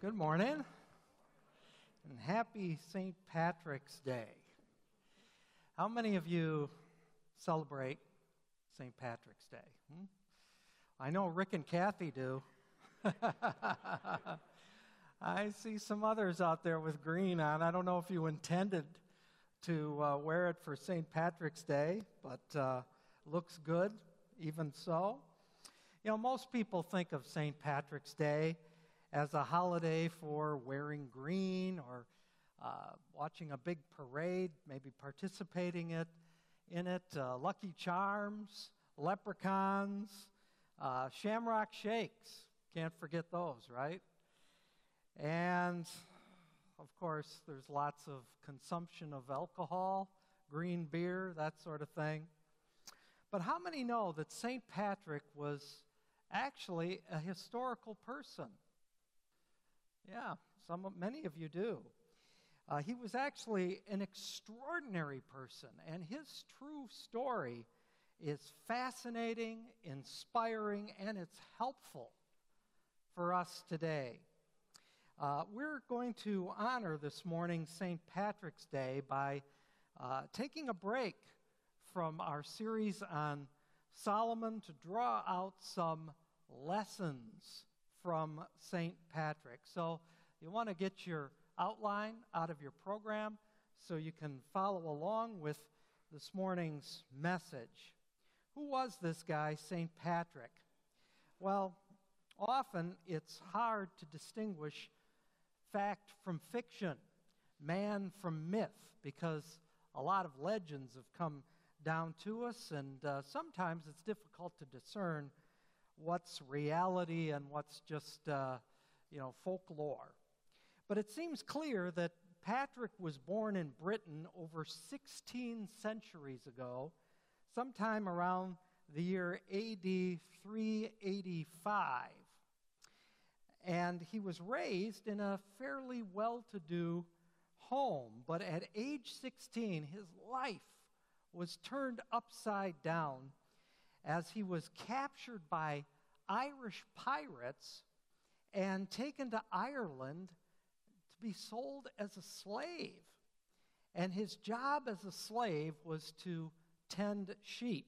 Good morning, and happy St. Patrick's Day. How many of you celebrate St. Patrick's Day? I know Rick and Kathy do. I see some others out there with green on. I don't know if you intended to wear it for St. Patrick's Day, but looks good even so. You know, most people think of St. Patrick's Day as a holiday for wearing green or watching a big parade, maybe participating in it, Lucky Charms, leprechauns, Shamrock Shakes. Can't forget those, right? And, of course, there's lots of consumption of alcohol, green beer, that sort of thing. But how many know that St. Patrick was actually a historical person? Yeah, many of you do. He was actually an extraordinary person, and his true story is fascinating, inspiring, and it's helpful for us today. We're going to honor this morning St. Patrick's Day by taking a break from our series on Solomon to draw out some lessons from St. Patrick. So you want to get your outline out of your program so you can follow along with this morning's message. Who was this guy, St. Patrick? Well, often it's hard to distinguish fact from fiction, man from myth, because a lot of legends have come down to us, and sometimes it's difficult to discern what's reality and what's just, folklore. But it seems clear that Patrick was born in Britain over 16 centuries ago, sometime around the year AD 385. And he was raised in a fairly well-to-do home, but at age 16, his life was turned upside down as he was captured by Irish pirates and taken to Ireland to be sold as a slave. And his job as a slave was to tend sheep.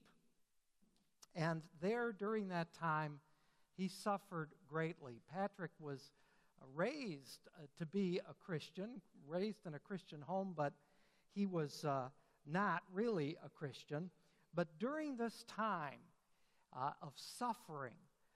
And there, during that time, he suffered greatly. Patrick was raised to be a Christian, raised in a Christian home, but he was not really a Christian. But during this time of suffering,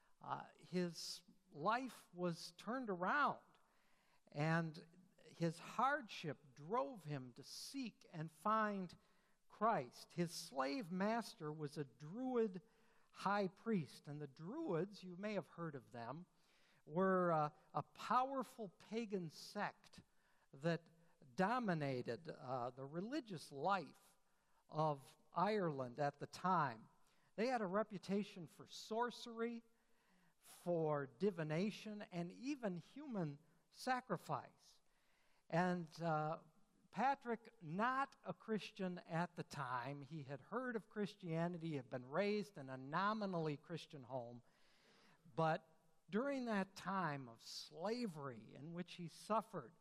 his life was turned around, and his hardship drove him to seek and find Christ. His slave master was a Druid high priest, and the Druids, you may have heard of them, were a powerful pagan sect that dominated the religious life of Ireland at the time. They had a reputation for sorcery, for divination, and even human sacrifice. And Patrick, not a Christian at the time, he had heard of Christianity, had been raised in a nominally Christian home, but during that time of slavery in which he suffered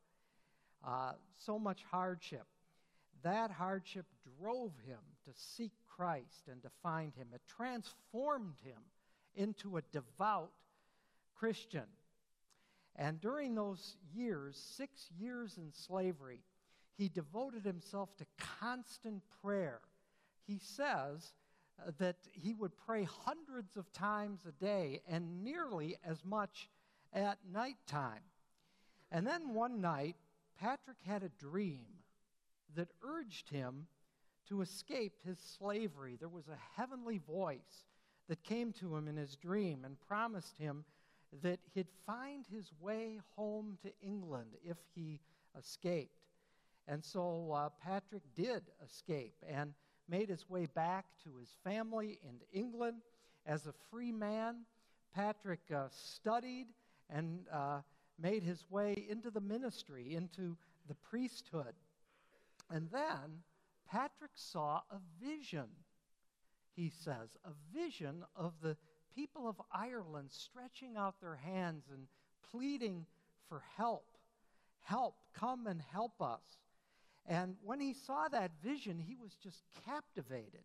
so much hardship, that hardship drove him to seek Christ and to find him. It transformed him into a devout Christian. And during those years, 6 years in slavery, he devoted himself to constant prayer. He says that he would pray hundreds of times a day and nearly as much at nighttime. And then one night, Patrick had a dream that urged him to escape his slavery. There was a heavenly voice that came to him in his dream and promised him that he'd find his way home to England if he escaped. And so Patrick did escape and made his way back to his family in England. As a free man, Patrick studied and made his way into the ministry, into the priesthood. And then Patrick saw a vision, he says, a vision of the people of Ireland stretching out their hands and pleading for help. Help, come and help us. And when he saw that vision, he was just captivated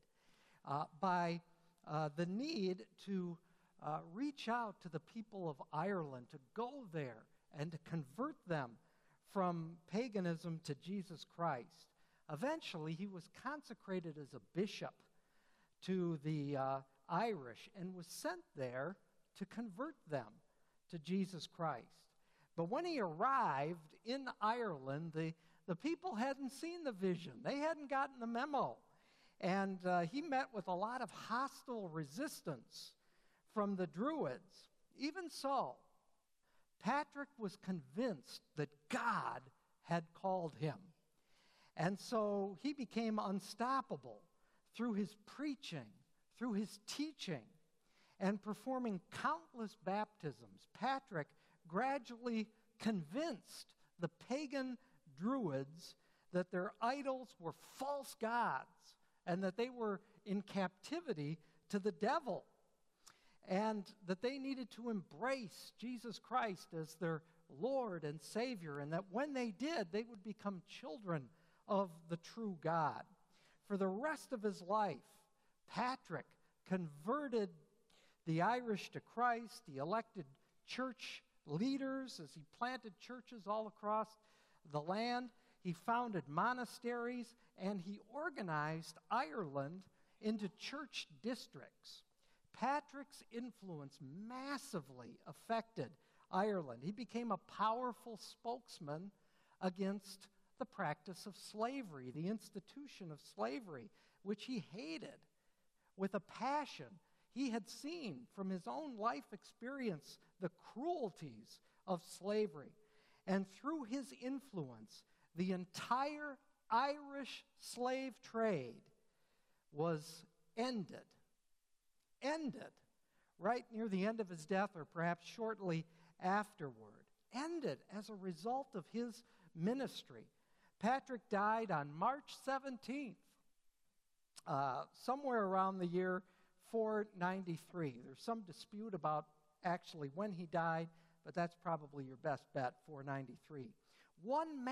by the need to reach out to the people of Ireland, to go there and to convert them from paganism to Jesus Christ. Eventually, he was consecrated as a bishop to the Irish and was sent there to convert them to Jesus Christ. But when he arrived in Ireland, the people hadn't seen the vision. They hadn't gotten the memo. And he met with a lot of hostile resistance from the Druids. Even so, Patrick was convinced that God had called him. And so he became unstoppable through his preaching, through his teaching, and performing countless baptisms. Patrick gradually convinced the pagan Druids that their idols were false gods and that they were in captivity to the devil, and that they needed to embrace Jesus Christ as their Lord and Savior, and that when they did, they would become children of the true God. For the rest of his life, Patrick converted the Irish to Christ. He elected church leaders as he planted churches all across the land. He founded monasteries, and he organized Ireland into church districts. Patrick's influence massively affected Ireland. He became a powerful spokesman against the practice of slavery, the institution of slavery, which he hated with a passion. He had seen from his own life experience the cruelties of slavery. And through his influence, the entire Irish slave trade was ended right near the end of his death, or perhaps shortly afterward. Ended as a result of his ministry. Patrick died on March 17th, somewhere around the year 493. There's some dispute about actually when he died, but that's probably your best bet, 493. One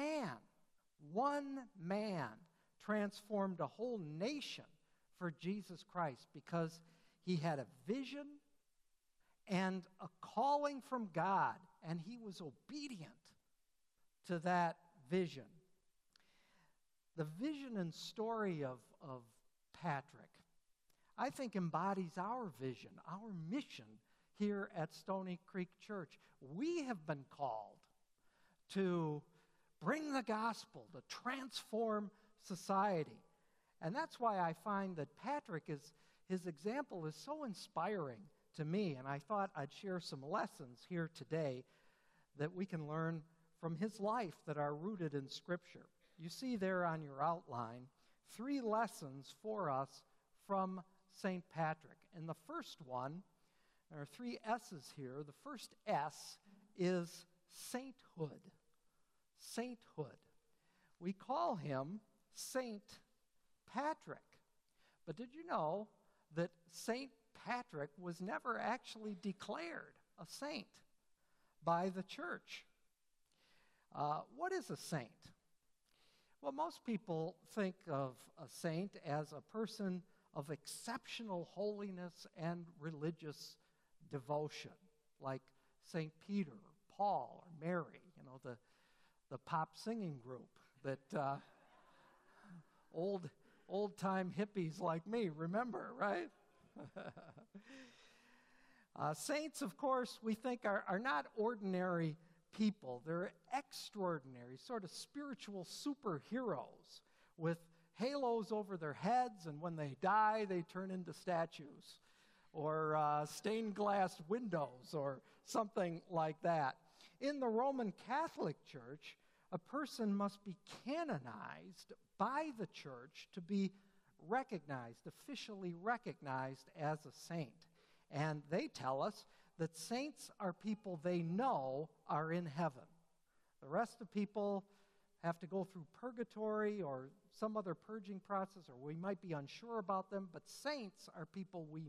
man transformed a whole nation for Jesus Christ because he had a vision and a calling from God, and he was obedient to that vision. The vision and story of Patrick, I think, embodies our vision, our mission here at Stony Creek Church. We have been called to bring the gospel, to transform society. And that's why I find that his example is so inspiring to me, and I thought I'd share some lessons here today that we can learn from his life that are rooted in Scripture. You see there on your outline 3 lessons for us from St. Patrick. And the first one, there are 3 S's here. The first S is sainthood. Sainthood. We call him Saint Patrick. But did you know that St. Patrick was never actually declared a saint by the church? What is a saint? Well, most people think of a saint as a person of exceptional holiness and religious devotion, like St. Peter, or Paul, or Mary, the pop singing group that old-time hippies like me remember, right? Saints, of course, we think are not ordinary people. They're extraordinary, sort of spiritual superheroes with halos over their heads, and when they die, they turn into statues or stained glass windows or something like that. In the Roman Catholic Church, a person must be canonized by the church to be recognized, officially recognized as a saint. And they tell us that saints are people they know are in heaven. The rest of people have to go through purgatory or some other purging process, or we might be unsure about them, but saints are people we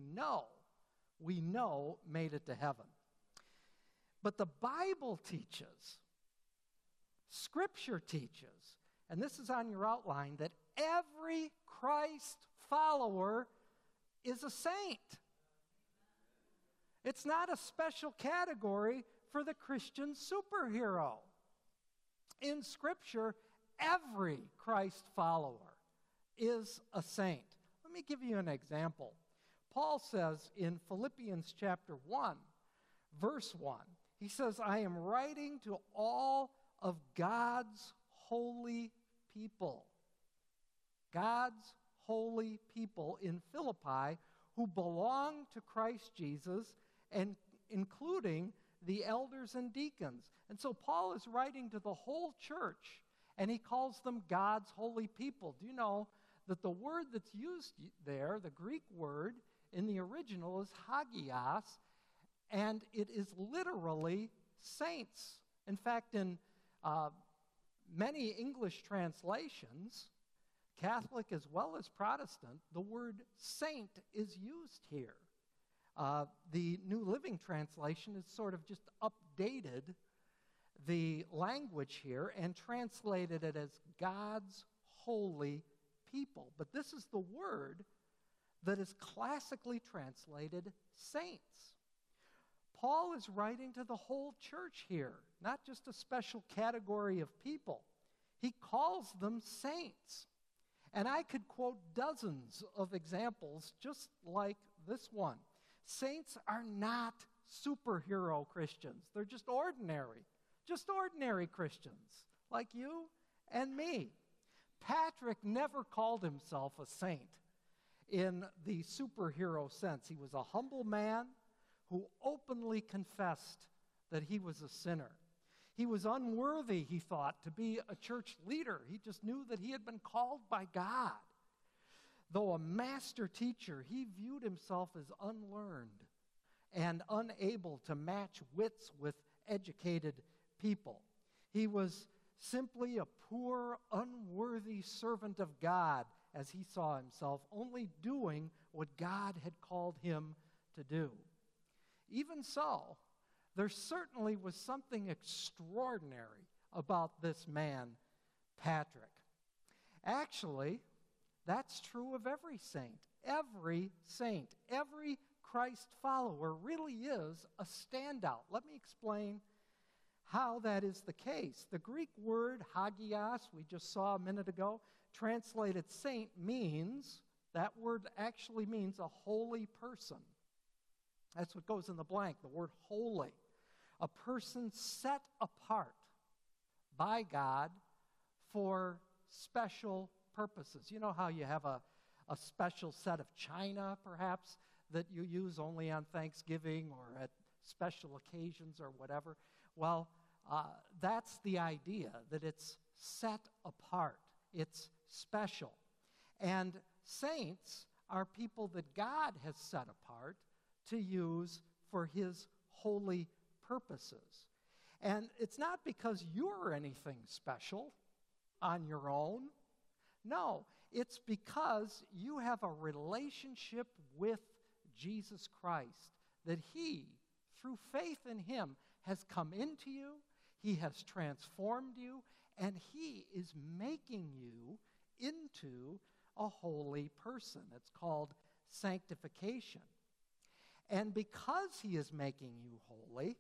know made it to heaven. But the Bible teaches Scripture teaches, and this is on your outline, that every Christ follower is a saint. It's not a special category for the Christian superhero. In Scripture, every Christ follower is a saint. Let me give you an example. Paul says in Philippians chapter 1, verse 1, he says, I am writing to all of God's holy people. God's holy people in Philippi who belong to Christ Jesus, and including the elders and deacons. And so Paul is writing to the whole church, and he calls them God's holy people. Do you know that the word that's used there, the Greek word in the original, is hagios, and it is literally saints. In fact, in many English translations, Catholic as well as Protestant, the word saint is used here. The New Living Translation has sort of just updated the language here and translated it as God's holy people. But this is the word that is classically translated saints. Paul is writing to the whole church here, not just a special category of people. He calls them saints. And I could quote dozens of examples just like this one. Saints are not superhero Christians. They're just ordinary Christians like you and me. Patrick never called himself a saint in the superhero sense. He was a humble man who openly confessed that he was a sinner. He was unworthy, he thought, to be a church leader. He just knew that he had been called by God. Though a master teacher, he viewed himself as unlearned and unable to match wits with educated people. He was simply a poor, unworthy servant of God, as he saw himself, only doing what God had called him to do. Even so, there certainly was something extraordinary about this man, Patrick. Actually, that's true of every saint. Every saint, every Christ follower really is a standout. Let me explain how that is the case. The Greek word hagios, we just saw a minute ago, translated saint, that word actually means a holy person. That's what goes in the blank, the word holy. A person set apart by God for special purposes. You know how you have a special set of china, perhaps, that you use only on Thanksgiving or at special occasions or whatever? Well, that's the idea, that it's set apart. It's special. And saints are people that God has set apart to use for his holy purposes. And it's not because you're anything special on your own. No, it's because you have a relationship with Jesus Christ, that he, through faith in him, has come into you, he has transformed you, and he is making you into a holy person. It's called sanctification. And because he is making you holy,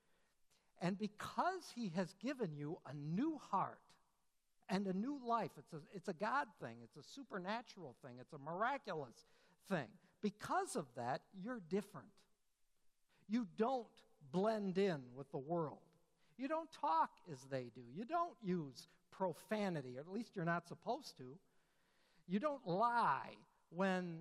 and because he has given you a new heart and a new life, it's a God thing, it's a supernatural thing, it's a miraculous thing. Because of that, you're different. You don't blend in with the world. You don't talk as they do. You don't use profanity, or at least you're not supposed to. You don't lie when,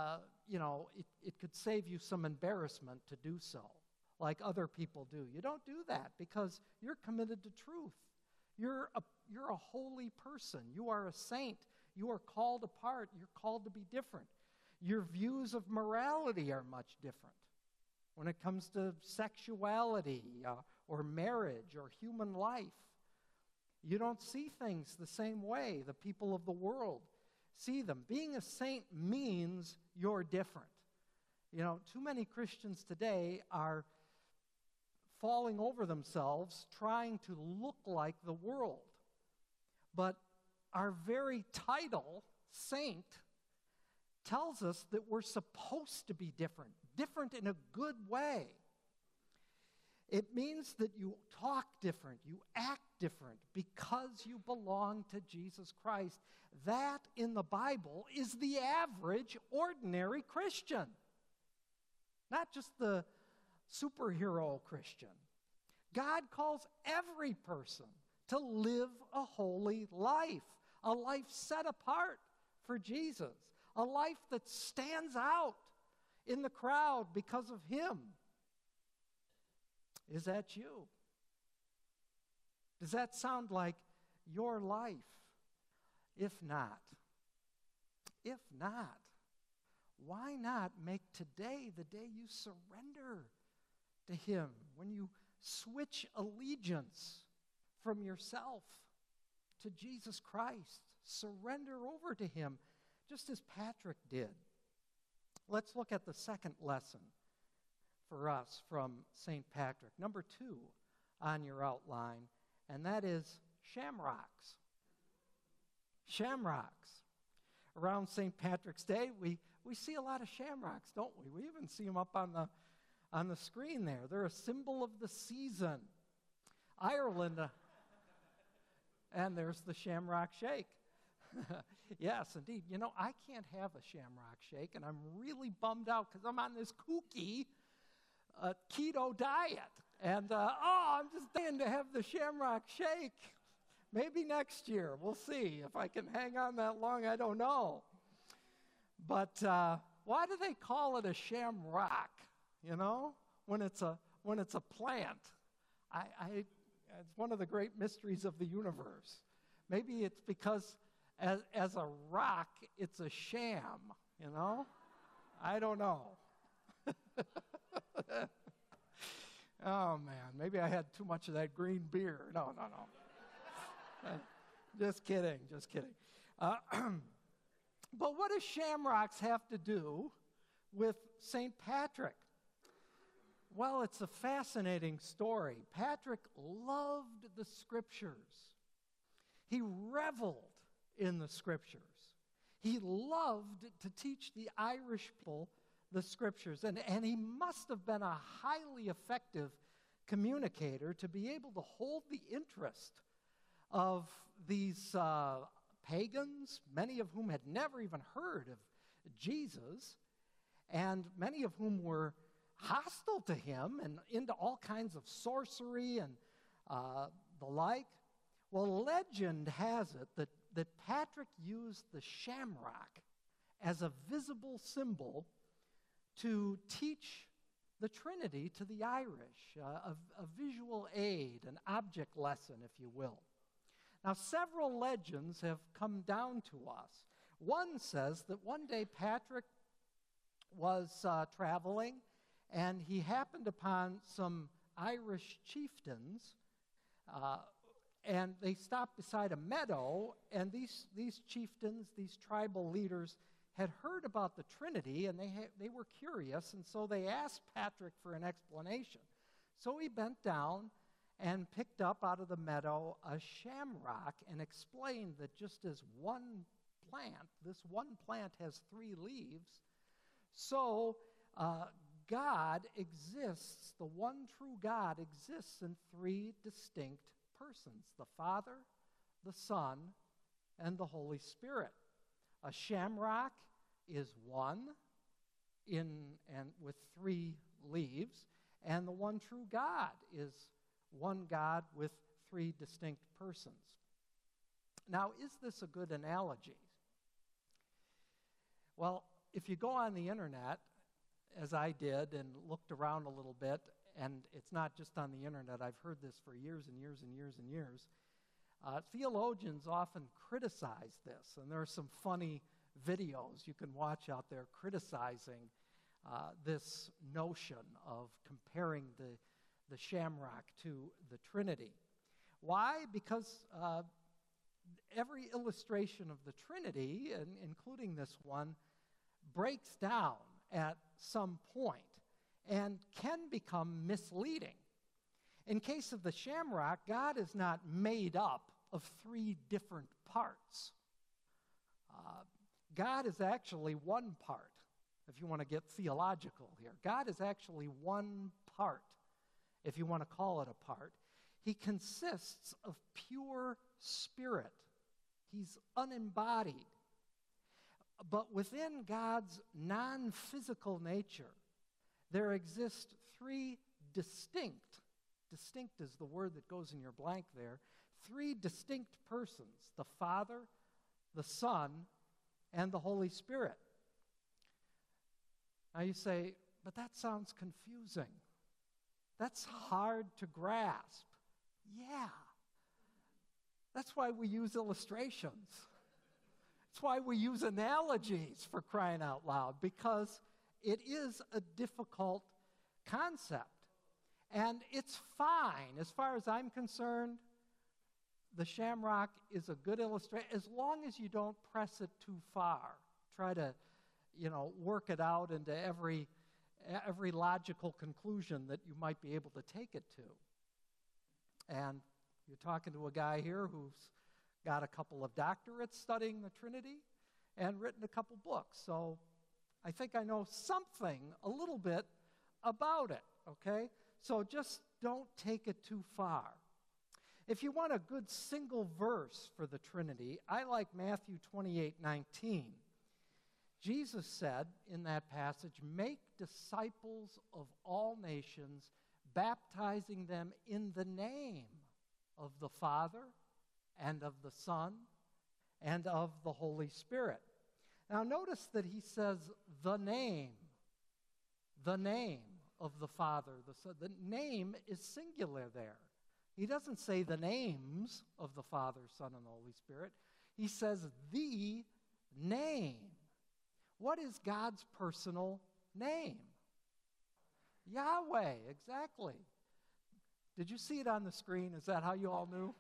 it could save you some embarrassment to do so, like other people do. You don't do that because you're committed to truth. You're a holy person. You are a saint. You are called apart. You're called to be different. Your views of morality are much different. When it comes to sexuality or marriage or human life, you don't see things the same way the people of the world see them. Being a saint means you're different. You know, too many Christians today are falling over themselves, trying to look like the world. But our very title, saint, tells us that we're supposed to be different, different in a good way. It means that you talk different, you act different because you belong to Jesus Christ. That, in the Bible, is the average, ordinary Christian, not just the superhero Christian. God calls every person to live a holy life, a life set apart for Jesus, a life that stands out in the crowd because of Him. Is that you? Does that sound like your life? If not, why not make today the day you surrender to Him, when you switch allegiance from yourself to Jesus Christ? Surrender over to Him, just as Patrick did. Let's look at the second lesson for us from St. Patrick. Number 2 on your outline, and that is shamrocks. Shamrocks. Around St. Patrick's Day, we see a lot of shamrocks, don't we? We even see them up on the screen there. They're a symbol of the season. Ireland, and there's the Shamrock Shake. Yes, indeed. You know, I can't have a Shamrock Shake, and I'm really bummed out because I'm on this kooky keto diet. And, I'm just dying to have the Shamrock Shake. Maybe next year. We'll see. If I can hang on that long, I don't know. But why do they call it a shamrock, you know, when it's a plant? It's one of the great mysteries of the universe. Maybe it's because as a rock, it's a sham, you know? I don't know. Oh, man, maybe I had too much of that green beer. No. Just kidding. But what do shamrocks have to do with St. Patrick? Well, it's a fascinating story. Patrick loved the Scriptures. He reveled in the Scriptures. He loved to teach the Irish people the Scriptures, and he must have been a highly effective communicator to be able to hold the interest of these pagans, many of whom had never even heard of Jesus, and many of whom were hostile to him and into all kinds of sorcery and the like. Well, legend has it that Patrick used the shamrock as a visible symbol to teach the Trinity to the Irish, a visual aid, an object lesson, if you will. Now, several legends have come down to us. One says that one day Patrick was traveling, and he happened upon some Irish chieftains, and they stopped beside a meadow, and these chieftains, these tribal leaders, had heard about the Trinity, and they were curious, and so they asked Patrick for an explanation. So he bent down and picked up out of the meadow a shamrock and explained that just as one plant, this one plant has 3 leaves, so God exists, the one true God exists in 3 distinct persons, the Father, the Son, and the Holy Spirit. A shamrock is one and with 3 leaves, and the one true God is one God with 3 distinct persons. Now, is this a good analogy? Well, if you go on the internet, as I did, and looked around a little bit, and it's not just on the internet, I've heard this for years and years and years and years, theologians often criticize this, and there are some funny videos you can watch out there criticizing this notion of comparing the shamrock to the Trinity. Why? Because every illustration of the Trinity, and including this one, breaks down at some point and can become misleading. In case of the shamrock, God is not made up of three different parts. God is actually one part, if you want to get theological here. God is actually one part, if you want to call it a part. He consists of pure spirit. He's unembodied. But within God's non-physical nature, there exist three distinct is the word that goes in your blank there, three distinct persons: the Father, the Son, and the Holy Spirit. Now you say, but that sounds confusing. That's hard to grasp. Yeah. That's why we use illustrations. That's why we use analogies, for crying out loud, because it is a difficult concept. And it's fine. As far as I'm concerned, the shamrock is a good illustration, as long as you don't press it too far. Try to, work it out into every logical conclusion that you might be able to take it to. And you're talking to a guy here who's got a couple of doctorates studying the Trinity and written a couple books. So I think I know something, a little bit, about it, okay? So just don't take it too far. If you want a good single verse for the Trinity, I like Matthew 28:19. Jesus said in that passage, "Make disciples of all nations, baptizing them in the name of the Father and of the Son and of the Holy Spirit." Now notice that he says the name of the Father, the Son. The name is singular there. He doesn't say the names of the Father, Son, and the Holy Spirit. He says the name. What is God's personal name? Yahweh, exactly. Did you see it on the screen? Is that how you all knew?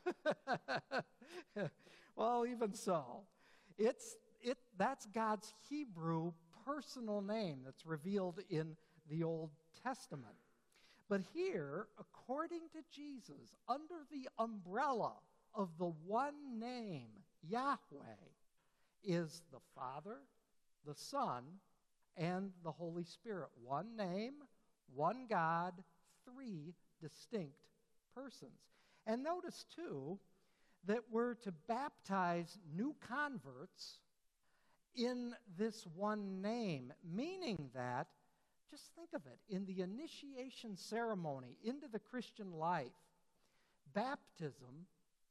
Well, even so, that's God's Hebrew personal name that's revealed in the Old Testament. But here, according to Jesus, under the umbrella of the one name, Yahweh, is the Father, the Son, and the Holy Spirit. One name, one God, three distinct persons. And notice, too, that we're to baptize new converts in this one name, meaning that, just think of it, in the initiation ceremony into the Christian life, baptism,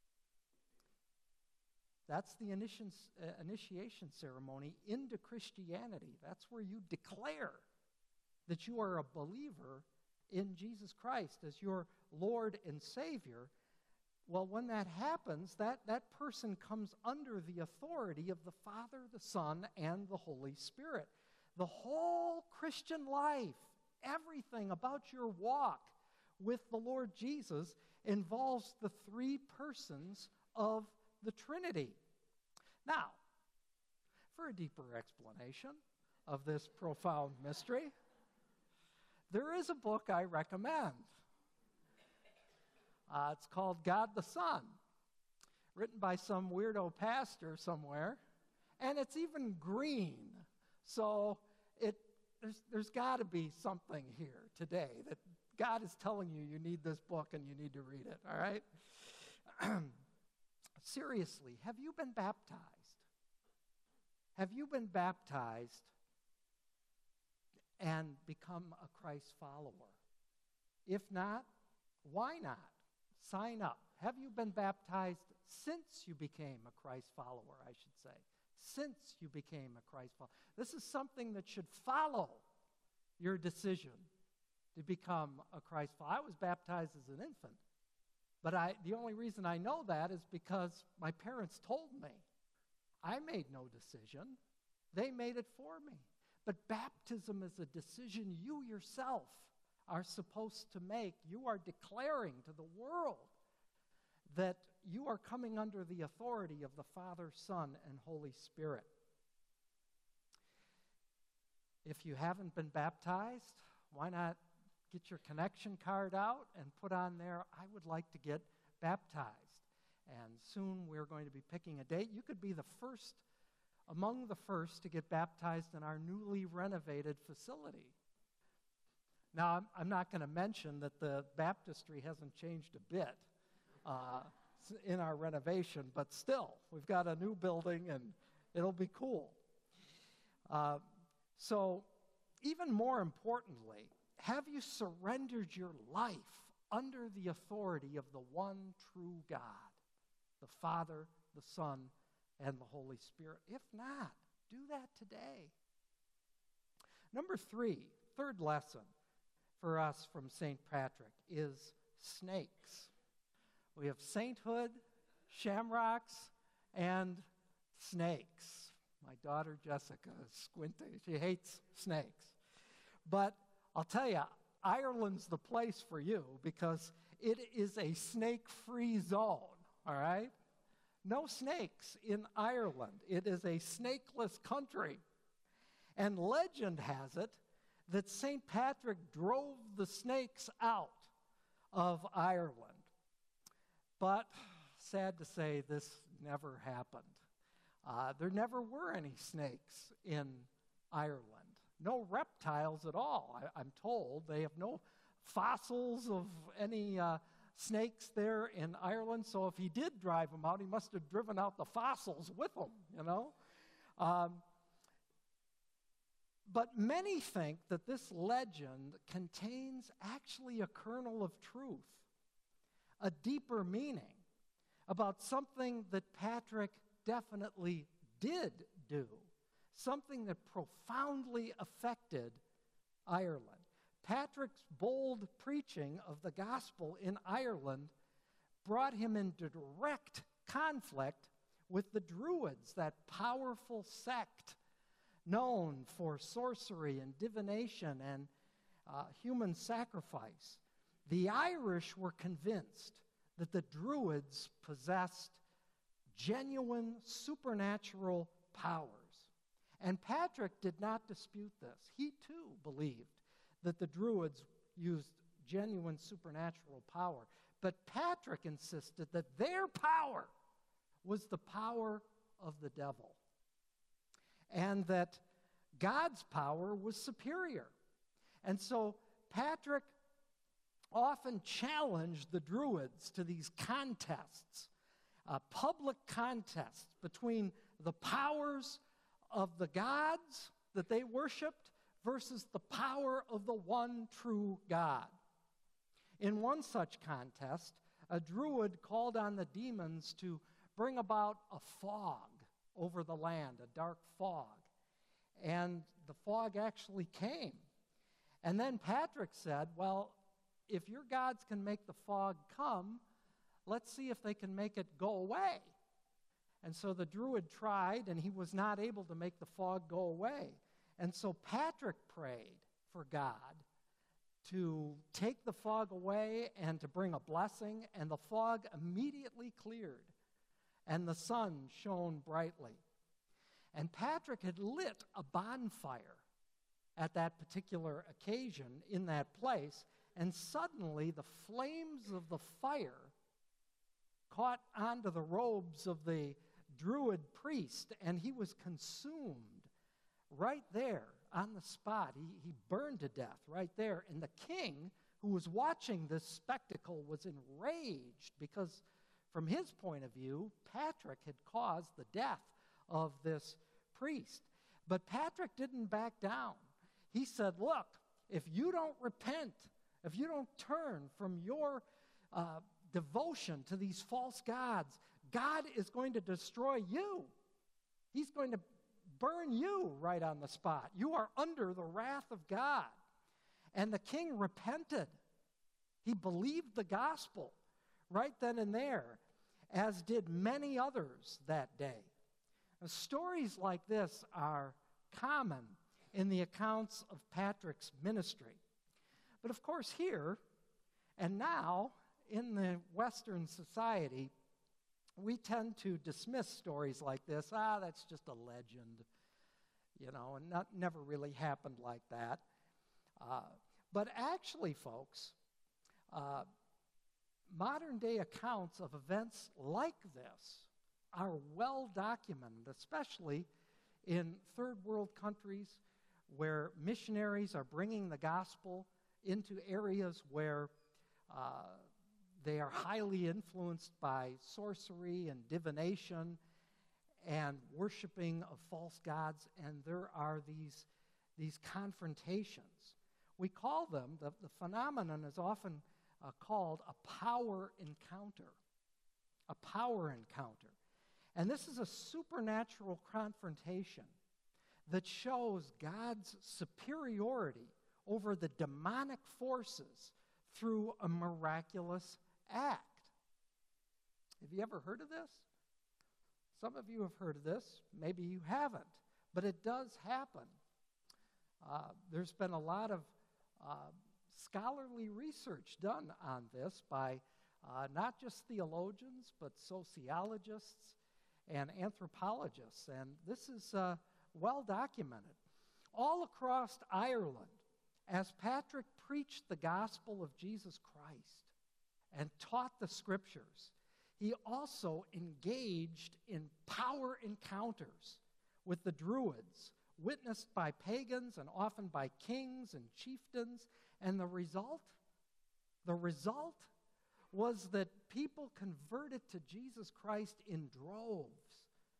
that's the initiation ceremony into Christianity. That's where you declare that you are a believer in Jesus Christ as your Lord and Savior. Well, when that happens, that person comes under the authority of the Father, the Son, and the Holy Spirit. The whole Christian life, everything about your walk with the Lord Jesus involves the three persons of the Trinity. Now, for a deeper explanation of this profound mystery, there is a book I recommend. It's called God the Son, written by some weirdo pastor somewhere, and it's even green. So there's got to be something here today that God is telling you need this book and you need to read it, all right? Seriously, have you been baptized? Have you been baptized and become a Christ follower? If not, why not? Sign up. Have you been baptized since you became a Christ follower, I should say? Since you became a Christ follower. This is something that should follow your decision to become a Christ follower. I was baptized as an infant, but the only reason I know that is because my parents told me. I made no decision. They made it for me. But baptism is a decision you yourself are supposed to make. You are declaring to the world that you are coming under the authority of the Father, Son, and Holy Spirit. If you haven't been baptized, why not get your connection card out and put on there, I would like to get baptized. And soon we're going to be picking a date. You could be among the first to get baptized in our newly renovated facility. Now, I'm not going to mention that the baptistry hasn't changed a bit in our renovation, but still, we've got a new building and it'll be cool. So, even more importantly, have you surrendered your life under the authority of the one true God, the Father, the Son, and the Holy Spirit? If not, do that today. Number 3, third lesson for us from St. Patrick is snakes. We have sainthood, shamrocks, and snakes. My daughter Jessica is squinting. She hates snakes. But I'll tell you, Ireland's the place for you because it is a snake-free zone, all right? No snakes in Ireland. It is a snakeless country. And legend has it that St. Patrick drove the snakes out of Ireland. But, sad to say, this never happened. There never were any snakes in Ireland. No reptiles at all, I'm told. They have no fossils of any snakes there in Ireland. So if he did drive them out, he must have driven out the fossils with them, you know. But many think that this legend contains actually a kernel of truth, a deeper meaning about something that Patrick definitely did do, something that profoundly affected Ireland. Patrick's bold preaching of the gospel in Ireland brought him into direct conflict with the Druids, that powerful sect known for sorcery and divination and human sacrifice. The Irish were convinced that the Druids possessed genuine supernatural powers. And Patrick did not dispute this. He too believed that the Druids used genuine supernatural power. But Patrick insisted that their power was the power of the devil, and that God's power was superior. And so Patrick often challenged the Druids to these contests, public contests between the powers of the gods that they worshiped versus the power of the one true God. In one such contest, a Druid called on the demons to bring about a fog over the land, a dark fog. And the fog actually came. And then Patrick said, well, if your gods can make the fog come, let's see if they can make it go away. And so the Druid tried, and he was not able to make the fog go away. And so Patrick prayed for God to take the fog away and to bring a blessing, and the fog immediately cleared, and the sun shone brightly. And Patrick had lit a bonfire at that particular occasion in that place, and suddenly the flames of the fire caught onto the robes of the Druid priest, and he was consumed right there on the spot. He burned to death right there. And the king, who was watching this spectacle, was enraged because, from his point of view, Patrick had caused the death of this priest. But Patrick didn't back down. He said, look, if you don't repent, if you don't turn from your devotion to these false gods, God is going to destroy you. He's going to burn you right on the spot. You are under the wrath of God. And the king repented. He believed the gospel right then and there, as did many others that day. Now, stories like this are common in the accounts of Patrick's ministry. But of course, here and now in the Western society, we tend to dismiss stories like this. That's just a legend, and never really happened like that. But actually, folks, modern-day accounts of events like this are well documented, especially in third world countries where missionaries are bringing the gospel into areas where they are highly influenced by sorcery and divination and worshiping of false gods, and there are these confrontations. We call them, the phenomenon is often called a power encounter. A power encounter. And this is a supernatural confrontation that shows God's superiority over the demonic forces through a miraculous act. Have you ever heard of this? Some of you have heard of this. Maybe you haven't. But it does happen. There's been a lot of scholarly research done on this by not just theologians, but sociologists and anthropologists. And this is well documented. All across Ireland, as Patrick preached the gospel of Jesus Christ and taught the scriptures, he also engaged in power encounters with the Druids, witnessed by pagans and often by kings and chieftains. And the result was that people converted to Jesus Christ in droves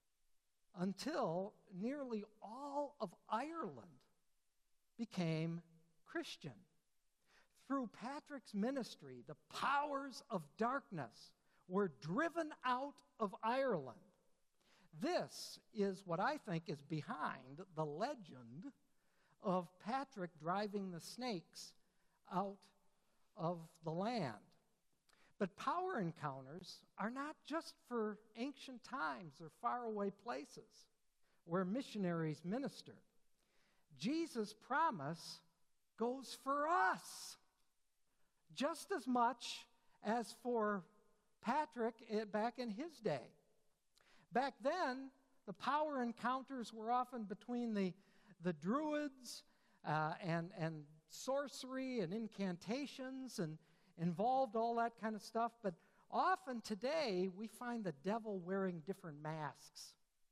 until nearly all of Ireland became Christian. Through Patrick's ministry, the powers of darkness were driven out of Ireland. This is what I think is behind the legend of Patrick driving the snakes out of the land. But power encounters are not just for ancient times or faraway places where missionaries minister. Jesus' promise goes for us just as much as for Patrick back in his day. Back then, the power encounters were often between the Druids and sorcery and incantations and involved all that kind of stuff. But often today, we find the devil wearing different masks.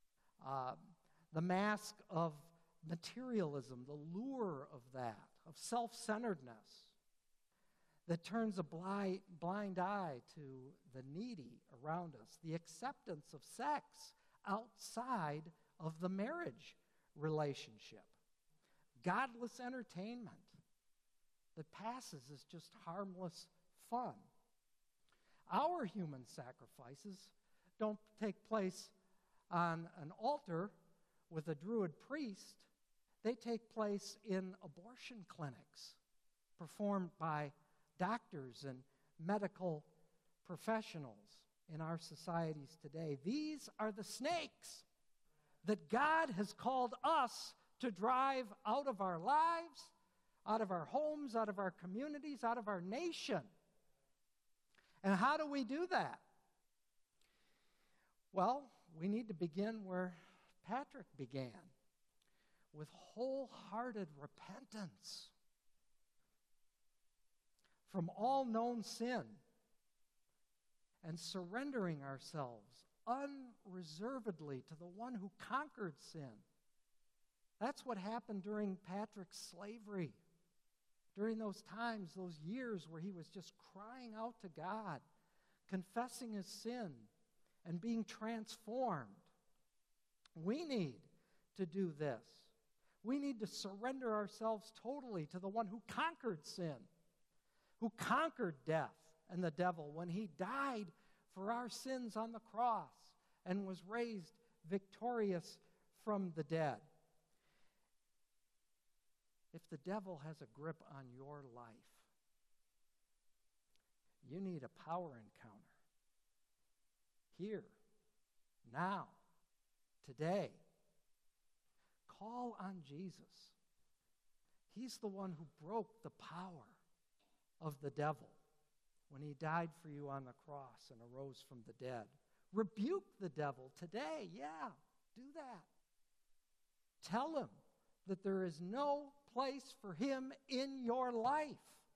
The mask of materialism, the lure of that, of self-centeredness, that turns a blind eye to the needy around us, the acceptance of sex outside of the marriage relationship, godless entertainment that passes as just harmless fun. Our human sacrifices don't take place on an altar with a Druid priest. They take place in abortion clinics performed by doctors and medical professionals in our societies today. These are the snakes that God has called us to drive out of our lives, out of our homes, out of our communities, out of our nation. And how do we do that? Well, we need to begin where Patrick began, with wholehearted repentance from all known sin and surrendering ourselves unreservedly to the one who conquered sin. That's what happened during Patrick's slavery, during those times, those years where he was just crying out to God, confessing his sin and being transformed. We need to do this. We need to surrender ourselves totally to the one who conquered sin, who conquered death and the devil when he died for our sins on the cross and was raised victorious from the dead. If the devil has a grip on your life, you need a power encounter. Here, now, today. Call on Jesus. He's the one who broke the power of the devil when he died for you on the cross and arose from the dead. Rebuke the devil today. Yeah, do that. Tell him that there is no place for him in your life.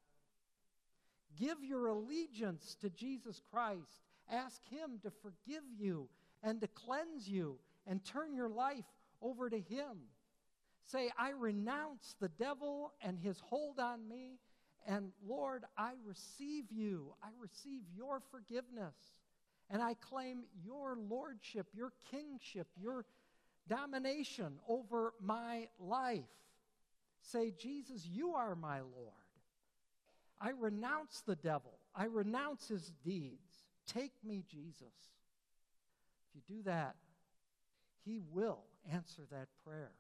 Give your allegiance to Jesus Christ. Ask him to forgive you and to cleanse you and turn your life over to him. Say, I renounce the devil and his hold on me, and Lord, I receive you. I receive your forgiveness, and I claim your lordship, your kingship, your domination over my life. Say, Jesus, you are my Lord. I renounce the devil. I renounce his deeds. Take me, Jesus. If you do that, he will answer that prayer.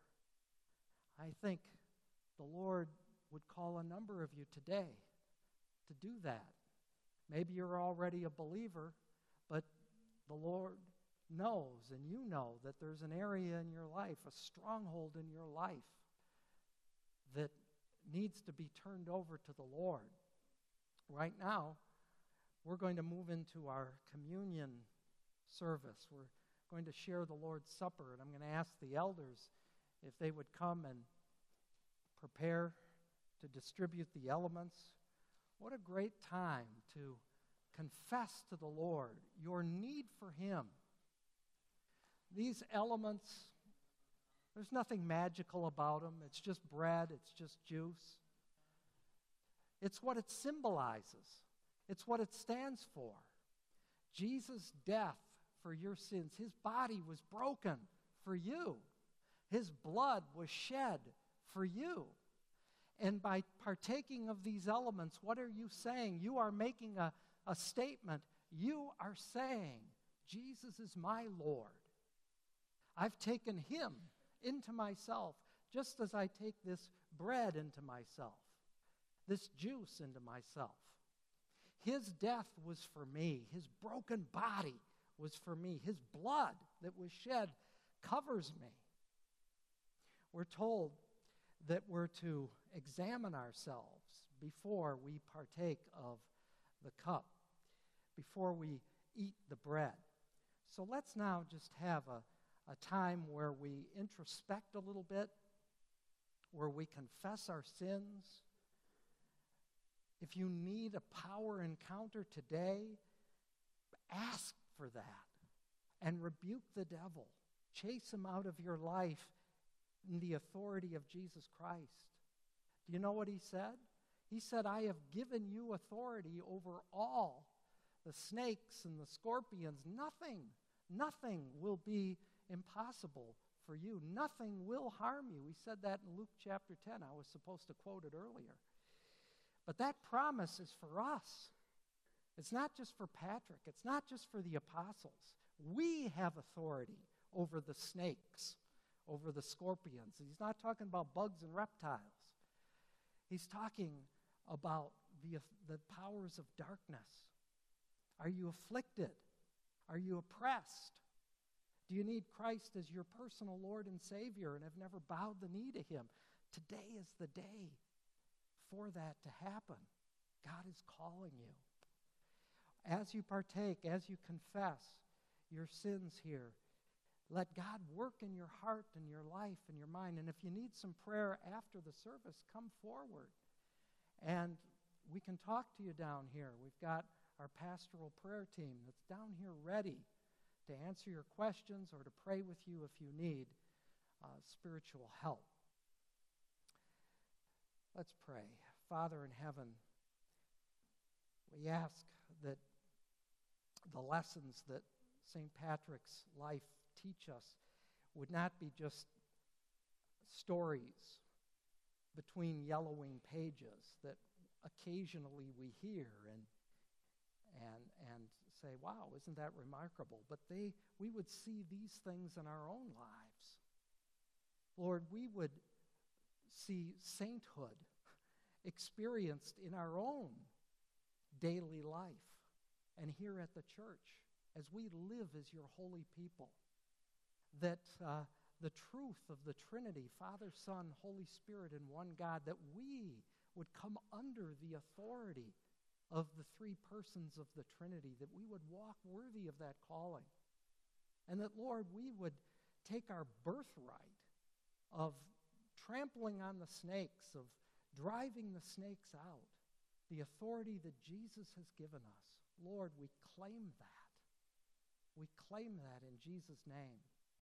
I think the Lord would call a number of you today to do that. Maybe you're already a believer, but the Lord knows, and you know, that there's an area in your life, a stronghold in your life, that needs to be turned over to the Lord. Right now, we're going to move into our communion service. We're going to share the Lord's Supper, and I'm going to ask the elders if they would come and prepare to distribute the elements. What a great time to confess to the Lord your need for him. These elements, there's nothing magical about them. It's just bread. It's just juice. It's what it symbolizes. It's what it stands for. Jesus' death for your sins. His body was broken for you. His blood was shed for you. And by partaking of these elements, what are you saying? You are making a statement. You are saying, Jesus is my Lord. I've taken him into myself, just as I take this bread into myself, this juice into myself. His death was for me. His broken body was for me. His blood that was shed covers me. We're told that we're to examine ourselves before we partake of the cup, before we eat the bread. So let's now just have a time where we introspect a little bit, where we confess our sins. If you need a power encounter today, ask for that and rebuke the devil. Chase him out of your life in the authority of Jesus Christ. Do you know what he said? He said, I have given you authority over all the snakes and the scorpions. Nothing will be impossible for you. Nothing will harm you. We said that in Luke chapter 10. I was supposed to quote it earlier. But that promise is for us. It's not just for Patrick. It's not just for the apostles. We have authority over the snakes, over the scorpions. He's not talking about bugs and reptiles. He's talking about the powers of darkness. Are you afflicted? Are you oppressed? Do you need Christ as your personal Lord and Savior and have never bowed the knee to him? Today is the day for that to happen. God is calling you. As you partake, as you confess your sins here, let God work in your heart and your life and your mind. And if you need some prayer after the service, come forward. And we can talk to you down here. We've got our pastoral prayer team that's down here ready to answer your questions or to pray with you if you need spiritual help. Let's pray. Father in heaven, we ask that the lessons that St. Patrick's life teach us would not be just stories between yellowing pages that occasionally we hear and say, wow, isn't that remarkable? But we would see these things in our own lives. Lord, we would see sainthood experienced in our own daily life and here at the church as we live as your holy people. That the truth of the Trinity, Father, Son, Holy Spirit, and one God, that we would come under the authority of the three persons of the Trinity, that we would walk worthy of that calling. And that, Lord, we would take our birthright of trampling on the snakes, of driving the snakes out. The authority that Jesus has given us. Lord, we claim that. We claim that in Jesus' name.